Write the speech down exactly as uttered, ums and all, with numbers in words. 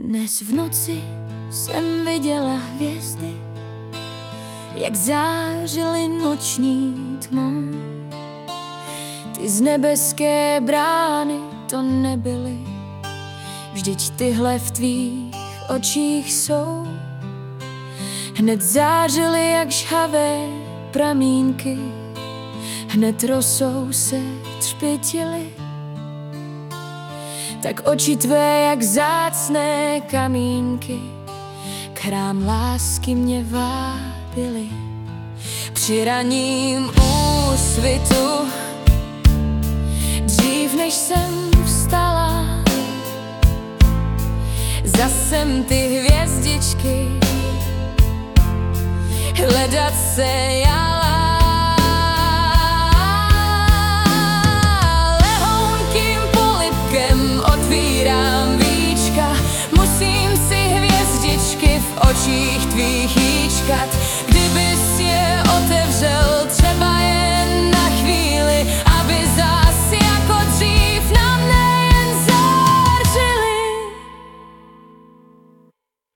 Dnes v noci jsem viděla hvězdy, jak zářily noční tmou. Ty z nebeské brány to nebyly, vždyť tyhle v tvých očích jsou. Hned zářily jak žhavé pramínky, hned rosou se třpytily. Tak oči tvé jak vzácné kamínky k hrám lásky mě vábily. Při ranním úsvitu, dřív než jsem vstala, zas jsem ty hvězdičky hledat se jala. Lehounkým polibkem otvírám víčka, musím si hvězdičky v očích tvých jíčkat. Kdybys je otevřel třeba